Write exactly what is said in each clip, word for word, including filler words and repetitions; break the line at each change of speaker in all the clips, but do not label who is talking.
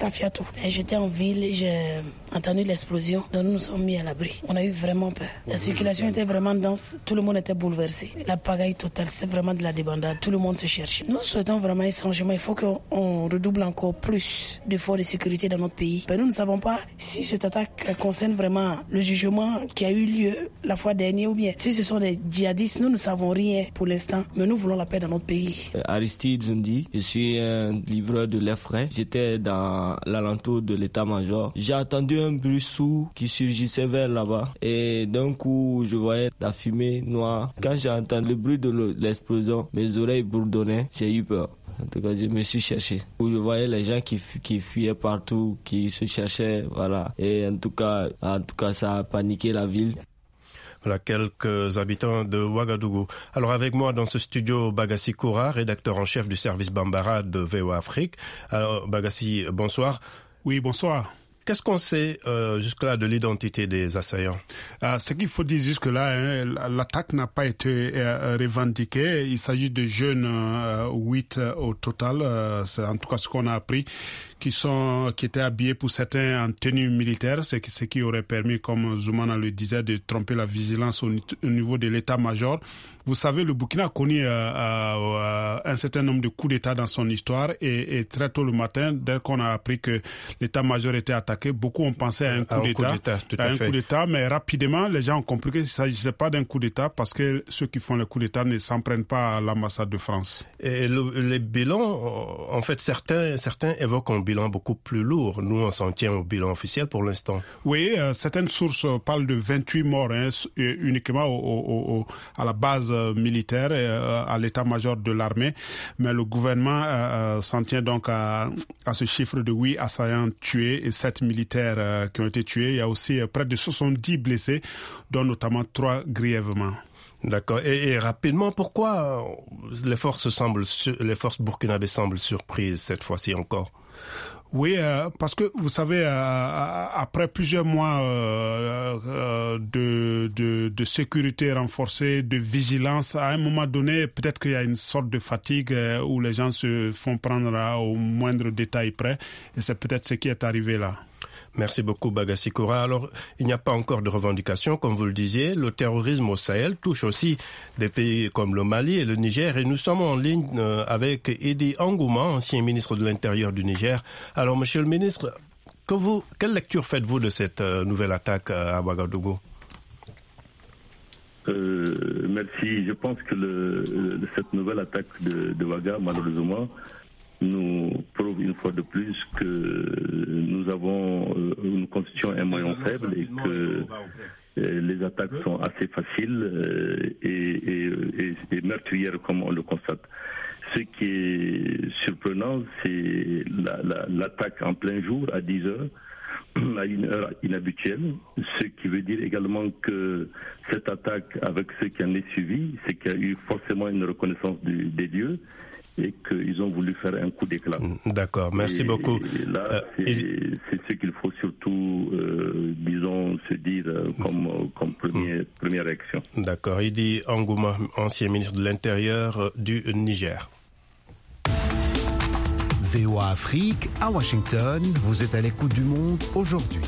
Tafiatou. J'étais en ville et j'ai entendu l'explosion. Donc nous nous sommes mis à l'abri. On a eu vraiment peur. La circulation était vraiment dense. Tout le monde était bouleversé. La pagaille totale, c'est vraiment de la débandade. Tout le monde se cherche. Nous souhaitons vraiment un changement. Il faut qu'on redouble encore plus d'efforts de sécurité dans notre pays. Mais nous ne savons pas si cette attaque concerne vraiment le jugement qui a eu lieu la fois dernière ou bien si ce sont des djihadistes. Nous ne savons rien pour l'instant, mais nous voulons la paix dans notre pays.
Aristide Zundi, je suis un livreur de lait frais. J'étais dans l'alentour de l'état-major. J'ai entendu un bruit sourd qui surgissait vers là-bas et d'un coup, je voyais la fumée noire. Quand j'ai entendu le bruit de l'explosion, mes oreilles bourdonnaient. J'ai eu peur. En tout cas, je me suis cherché. Je voyais les gens qui, qui fuyaient partout, qui se cherchaient, voilà. Et en tout cas, en tout cas, ça a paniqué la ville.
Voilà quelques habitants de Ouagadougou. Alors avec moi dans ce studio, Bagassi Koura, rédacteur en chef du service Bambara de V O A Afrique. Alors Bagassi, bonsoir.
Oui, bonsoir.
Qu'est-ce qu'on sait euh, jusque-là de l'identité des assaillants?
euh, Ce qu'il faut dire jusque-là, hein, l'attaque n'a pas été euh, revendiquée. Il s'agit de jeunes, euh, huit euh, au total, euh, c'est en tout cas ce qu'on a appris, qui sont qui étaient habillés pour certains en tenue militaire, ce qui, ce qui aurait permis, comme Zoumana le disait, de tromper la vigilance au, au niveau de l'état-major. Vous savez, le Burkina a connu euh, euh, un certain nombre de coups d'État dans son histoire et, et très tôt le matin, dès qu'on a appris que l'état-major était attaqué, beaucoup ont pensé à un coup, à d'État, coup d'État, tout à, à un fait. coup d'État, mais rapidement, les gens ont compris qu'il ne s'agissait pas d'un coup d'État parce que ceux qui font le coup d'État ne s'en prennent pas à l'ambassade de France.
Et le, les bilans, en fait, certains, certains évoquent un bilan beaucoup plus lourd. Nous, on s'en tient au bilan officiel pour l'instant.
Oui, euh, certaines sources parlent de vingt-huit morts hein, uniquement au, au, au, à la base militaire, euh, à l'état-major de l'armée, mais le gouvernement euh, s'en tient donc à, à ce chiffre de huit assaillants tués et sept militaires euh, qui ont été tués. Il y a aussi euh, près de soixante-dix blessés, dont notamment trois grièvement.
D'accord. Et, et rapidement, pourquoi les forces semblent, les forces burkinabées semblent surprises cette fois-ci encore?
Oui, euh, parce que vous savez, euh, après plusieurs mois euh, euh, de, de, de sécurité renforcée, de vigilance, à un moment donné, peut-être qu'il y a une sorte de fatigue euh, où les gens se font prendre euh, au moindre détail près, et c'est peut-être ce qui est arrivé là.
Merci beaucoup, Bagassi Koura. Alors, il n'y a pas encore de revendication, comme vous le disiez. Le terrorisme au Sahel touche aussi des pays comme le Mali et le Niger. Et nous sommes en ligne avec Idi Angouma, ancien ministre de l'Intérieur du Niger. Alors, monsieur le ministre, que vous, quelle lecture faites-vous de cette nouvelle attaque à Ouagadougou?
euh, Merci. Je pense que le, cette nouvelle attaque de, de Ouaga, malheureusement, nous prouve une fois de plus que nous avons, nous constituons un moyen faible et que les attaques sont assez faciles et, et, et, et meurtrières comme on le constate. Ce qui est surprenant, c'est la, la, l'attaque en plein jour à dix heures, à une heure inhabituelle, ce qui veut dire également que cette attaque, avec ce qui en est suivi, c'est qu'il y a eu forcément une reconnaissance du, des dieux et qu'ils ont voulu faire un coup d'éclat.
D'accord, merci et, beaucoup.
Et là, euh, c'est, et... c'est ce qu'il faut surtout, euh, disons, se dire euh, comme, comme premier, mmh. première réaction.
D'accord, Idi Angouma, ancien ministre de l'Intérieur du Niger.
V O A Afrique, à Washington, vous êtes à l'écoute du monde aujourd'hui.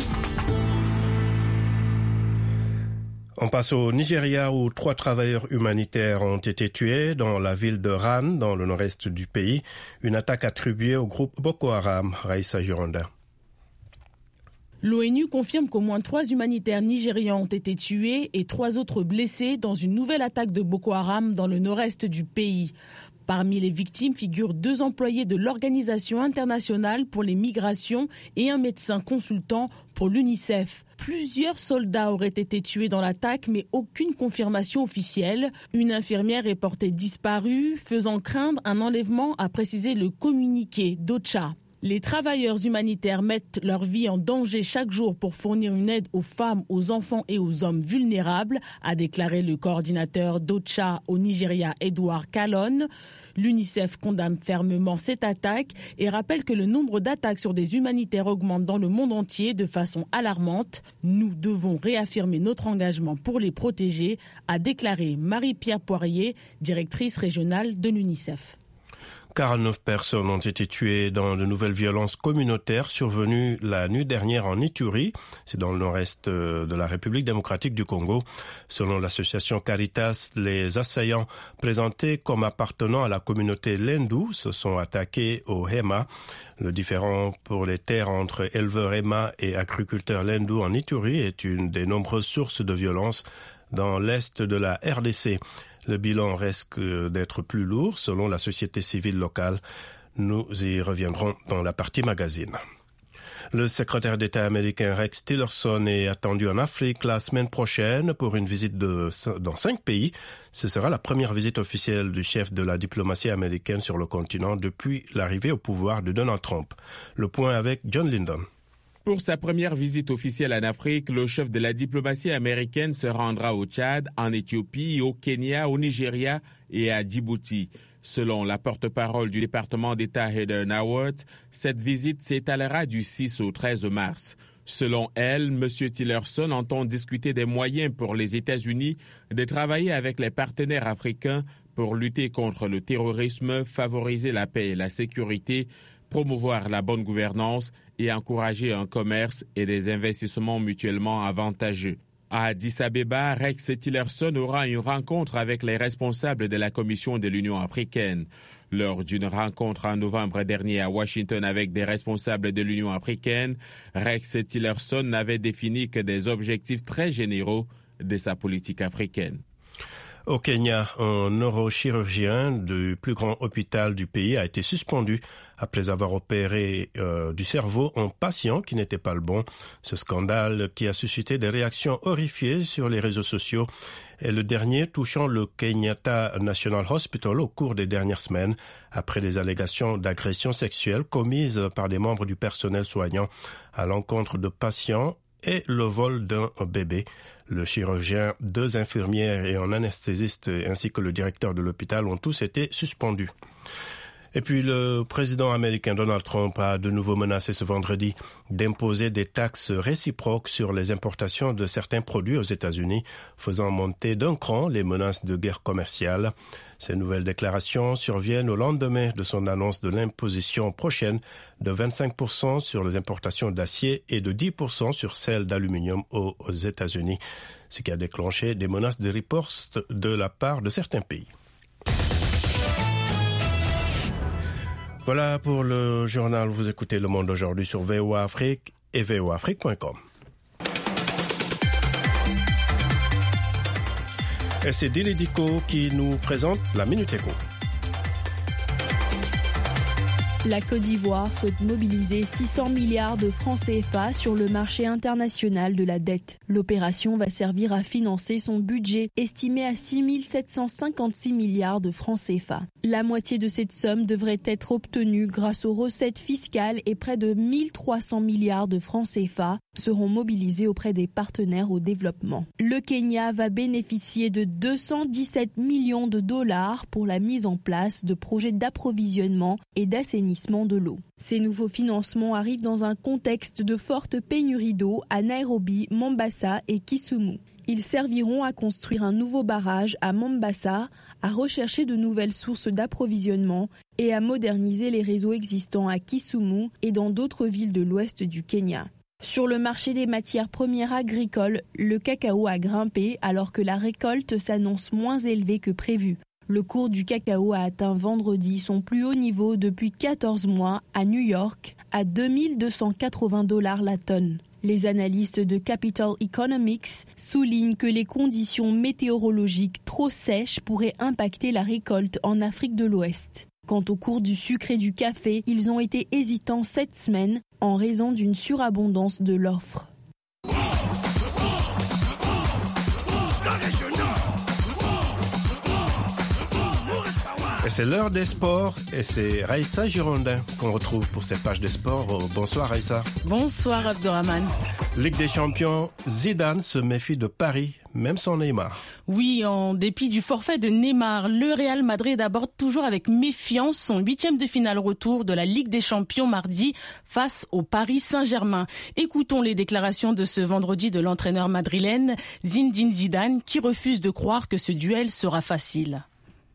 On passe au Nigeria où trois travailleurs humanitaires ont été tués dans la ville de Ran, dans le nord-est du pays. Une attaque attribuée au groupe Boko Haram. Raïssa Gironda.
L'ONU confirme qu'au moins trois humanitaires nigérians ont été tués et trois autres blessés dans une nouvelle attaque de Boko Haram dans le nord-est du pays. Parmi les victimes figurent deux employés de l'Organisation internationale pour les migrations et un médecin consultant pour l'UNICEF. Plusieurs soldats auraient été tués dans l'attaque, mais aucune confirmation officielle. Une infirmière est portée disparue, faisant craindre un enlèvement, a précisé le communiqué d'OCHA. Les travailleurs humanitaires mettent leur vie en danger chaque jour pour fournir une aide aux femmes, aux enfants et aux hommes vulnérables, a déclaré le coordinateur d'OCHA au Nigeria, Edward Callon. L'UNICEF condamne fermement cette attaque et rappelle que le nombre d'attaques sur des humanitaires augmente dans le monde entier de façon alarmante. Nous devons réaffirmer notre engagement pour les protéger, a déclaré Marie-Pierre Poirier, directrice régionale de l'UNICEF.
quarante-neuf personnes ont été tuées dans de nouvelles violences communautaires survenues la nuit dernière en Ituri, c'est dans le nord-est de la République démocratique du Congo. Selon l'association Caritas, les assaillants présentés comme appartenant à la communauté Lendu se sont attaqués au Hema. Le différend pour les terres entre éleveurs Hema et agriculteurs Lendu en Ituri est une des nombreuses sources de violence dans l'est de la R D C. Le bilan risque d'être plus lourd selon la société civile locale. Nous y reviendrons dans la partie magazine. Le secrétaire d'État américain Rex Tillerson est attendu en Afrique la semaine prochaine pour une visite de, dans cinq pays. Ce sera la première visite officielle du chef de la diplomatie américaine sur le continent depuis l'arrivée au pouvoir de Donald Trump. Le point avec John Lyndon.
Pour sa première visite officielle en Afrique, le chef de la diplomatie américaine se rendra au Tchad, en Éthiopie, au Kenya, au Nigeria et à Djibouti. Selon la porte-parole du département d'État Heather Nauert, cette visite s'étalera du six au treize mars. Selon elle, M. Tillerson entend discuter des moyens pour les États-Unis de travailler avec les partenaires africains pour lutter contre le terrorisme, favoriser la paix et la sécurité, promouvoir la bonne gouvernance et encourager un commerce et des investissements mutuellement avantageux. À Addis Abeba, Rex Tillerson aura une rencontre avec les responsables de la Commission de l'Union africaine. Lors d'une rencontre en novembre dernier à Washington avec des responsables de l'Union africaine, Rex Tillerson n'avait défini que des objectifs très généraux de sa politique africaine.
Au Kenya, un neurochirurgien du plus grand hôpital du pays a été suspendu après avoir opéré euh, du cerveau un patient qui n'était pas le bon. Ce scandale qui a suscité des réactions horrifiées sur les réseaux sociaux est le dernier touchant le Kenyatta National Hospital au cours des dernières semaines après des allégations d'agression sexuelle commises par des membres du personnel soignant à l'encontre de patients et le vol d'un bébé. Le chirurgien, deux infirmières et un anesthésiste ainsi que le directeur de l'hôpital ont tous été suspendus. Et puis le président américain Donald Trump a de nouveau menacé ce vendredi d'imposer des taxes réciproques sur les importations de certains produits aux États-Unis, faisant monter d'un cran les menaces de guerre commerciale. Ces nouvelles déclarations surviennent au lendemain de son annonce de l'imposition prochaine de vingt-cinq pour cent sur les importations d'acier et de dix pour cent sur celles d'aluminium aux États-Unis, ce qui a déclenché des menaces de riposte de la part de certains pays. Voilà pour le journal. Vous écoutez Le Monde aujourd'hui sur V O A Afrique et V O A Afrique point com. Et c'est Dili Diko qui nous présente la Minute Éco.
La Côte d'Ivoire souhaite mobiliser six cents milliards de francs C F A sur le marché international de la dette. L'opération va servir à financer son budget estimé à six mille sept cent cinquante-six milliards de francs C F A. La moitié de cette somme devrait être obtenue grâce aux recettes fiscales et près de mille trois cents milliards de francs C F A seront mobilisés auprès des partenaires au développement. Le Kenya va bénéficier de deux cent dix-sept millions de dollars pour la mise en place de projets d'approvisionnement et d'assainissement de l'eau. Ces nouveaux financements arrivent dans un contexte de forte pénurie d'eau à Nairobi, Mombasa et Kisumu. Ils serviront à construire un nouveau barrage à Mombasa, à rechercher de nouvelles sources d'approvisionnement et à moderniser les réseaux existants à Kisumu et dans d'autres villes de l'ouest du Kenya. Sur le marché des matières premières agricoles, le cacao a grimpé alors que la récolte s'annonce moins élevée que prévu. Le cours du cacao a atteint vendredi son plus haut niveau depuis quatorze mois à New York, à deux mille deux cent quatre-vingts dollars la tonne. Les analystes de Capital Economics soulignent que les conditions météorologiques trop sèches pourraient impacter la récolte en Afrique de l'Ouest. Quant au cours du sucre et du café, ils ont été hésitants cette semaine en raison d'une surabondance de l'offre.
Et c'est l'heure des sports et c'est Raïssa Girondin qu'on retrouve pour cette page des sports. Bonsoir Raïssa.
Bonsoir Abdourahmane.
Ligue des champions, Zidane se méfie de Paris, même sans Neymar.
Oui, en dépit du forfait de Neymar, le Real Madrid aborde toujours avec méfiance son huitième de finale retour de la Ligue des champions mardi face au Paris Saint-Germain. Écoutons les déclarations de ce vendredi de l'entraîneur madrilène Zinedine Zidane qui refuse de croire que ce duel sera facile.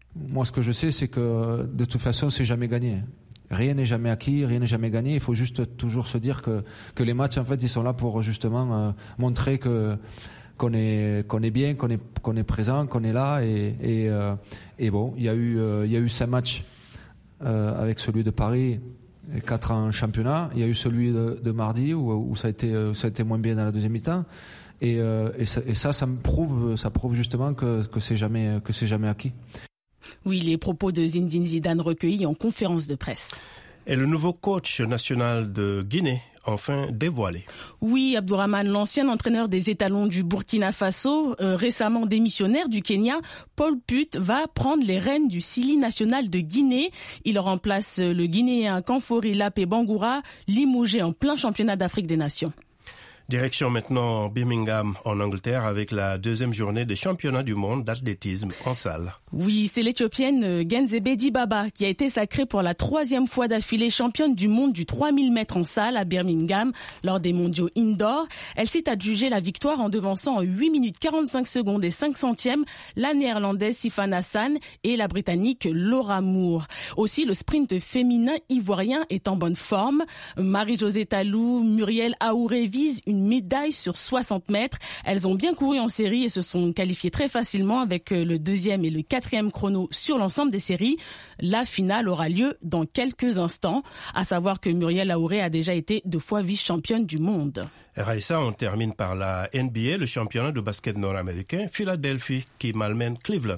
Moi, ce que je sais, c'est que de toute façon, c'est jamais gagné. Rien n'est jamais acquis, rien n'est jamais gagné. Il faut juste toujours se dire que que les matchs, en fait, ils sont là pour justement euh, montrer que qu'on est qu'on est bien, qu'on est qu'on est présent, qu'on est là. Et et, euh, et bon, il y a eu euh, il y a eu cinq matchs euh, avec celui de Paris, et quatre en championnat. Il y a eu celui de, de mardi où, où ça a été où ça a été moins bien dans la deuxième mi-temps. Et, euh, et, ça, et ça, ça me prouve ça prouve justement que que c'est jamais que c'est jamais acquis.
Oui, les propos de Zinedine Zidane recueillis en conférence de presse.
Et le nouveau coach national de Guinée, enfin dévoilé.
Oui, Abdourahmane, l'ancien entraîneur des étalons du Burkina Faso, euh, récemment démissionnaire du Kenya, Paul Putt, va prendre les rênes du Sili national de Guinée. Il remplace le Guinéen Kamfori Lapé Bangoura, limogé en plein championnat d'Afrique des Nations.
Direction maintenant Birmingham en Angleterre avec la deuxième journée des championnats du monde d'athlétisme en salle.
Oui, c'est l'Éthiopienne Genzebe Dibaba qui a été sacrée pour la troisième fois d'affilée championne du monde du trois mille mètres en salle à Birmingham lors des mondiaux indoor. Elle s'est adjugée la victoire en devançant en huit minutes quarante-cinq secondes et cinq centièmes la néerlandaise Sifan Hassan et la britannique Laura Moore. Aussi, le sprint féminin ivoirien est en bonne forme. Marie-Josée Talou, Muriel Aouré visent une médaille sur soixante mètres. Elles ont bien couru en série et se sont qualifiées très facilement avec le deuxième et le quatrième chrono sur l'ensemble des séries. La finale aura lieu dans quelques instants. À savoir que Muriel Aouré a déjà été deux fois vice-championne du monde.
Raissa, on termine par la N B A, le championnat de basket nord-américain. Philadelphie qui malmène Cleveland.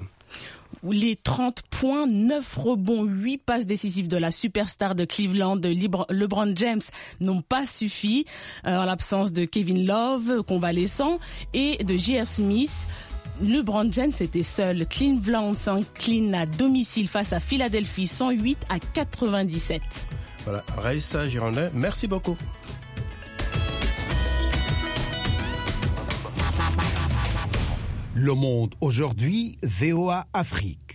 Les trente points, neuf rebonds, huit passes décisives de la superstar de Cleveland, de LeBron James, n'ont pas suffi euh, en l'absence de Kevin Love, convalescent, et de J R. Smith. LeBron James était seul. Cleveland s'incline à domicile face à Philadelphie, cent huit à quatre-vingt-dix-sept.
Voilà, Raissa Girondin, merci beaucoup.
Le Monde aujourd'hui, V O A Afrique.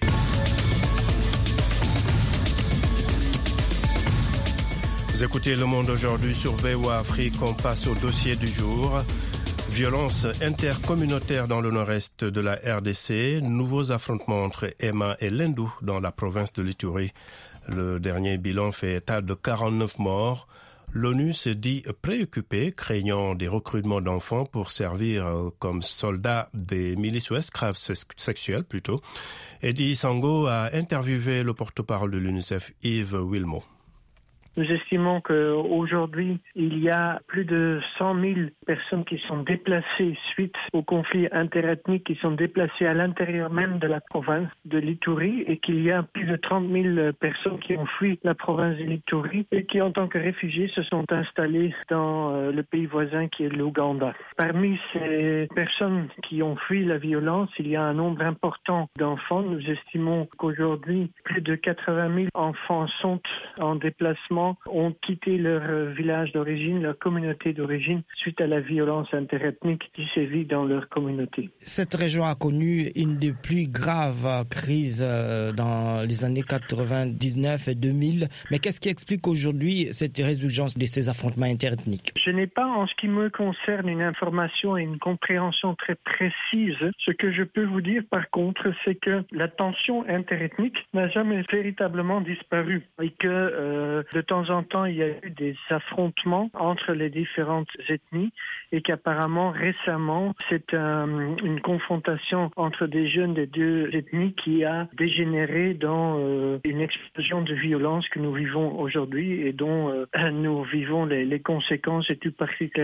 Vous écoutez Le Monde aujourd'hui sur V O A Afrique. On passe au dossier du jour. Violence intercommunautaire dans le nord-est de la R D C. Nouveaux affrontements entre Emma et Lendou dans la province de l'Ituri. Le dernier bilan fait état de quarante-neuf morts. L'ONU se dit préoccupée, craignant des recrutements d'enfants pour servir comme soldats des milices ou esclaves sexuels plutôt. Eddie Sango a interviewé le porte-parole de l'UNICEF, Yves Wilmot.
Nous estimons qu'aujourd'hui, il y a plus de cent mille personnes qui sont déplacées suite au conflit interethnique, qui sont déplacées à l'intérieur même de la province de l'Ituri et qu'il y a plus de trente mille personnes qui ont fui la province de l'Ituri et qui, en tant que réfugiés, se sont installées dans le pays voisin qui est l'Ouganda. Parmi ces personnes qui ont fui la violence, il y a un nombre important d'enfants. Nous estimons qu'aujourd'hui, plus de quatre-vingt mille enfants sont en déplacement, ont quitté leur village d'origine, leur communauté d'origine, suite à la violence interethnique qui sévit dans leur communauté.
Cette région a connu une des plus graves crises dans les années quatre-vingt-dix-neuf et deux mille. Mais qu'est-ce qui explique aujourd'hui cette résurgence de ces affrontements interethniques?
Je n'ai pas, en ce qui me concerne, une information et une compréhension très précise. Ce que je peux vous dire, par contre, c'est que la tension interethnique n'a jamais véritablement disparu et que euh, de temps en temps, il y a eu des affrontements entre les différentes ethnies et qu'apparemment, récemment, c'est un, une confrontation entre des jeunes des deux ethnies qui a dégénéré dans euh, une explosion de violence que nous vivons aujourd'hui et dont euh, nous vivons les, les conséquences et tout particulièrement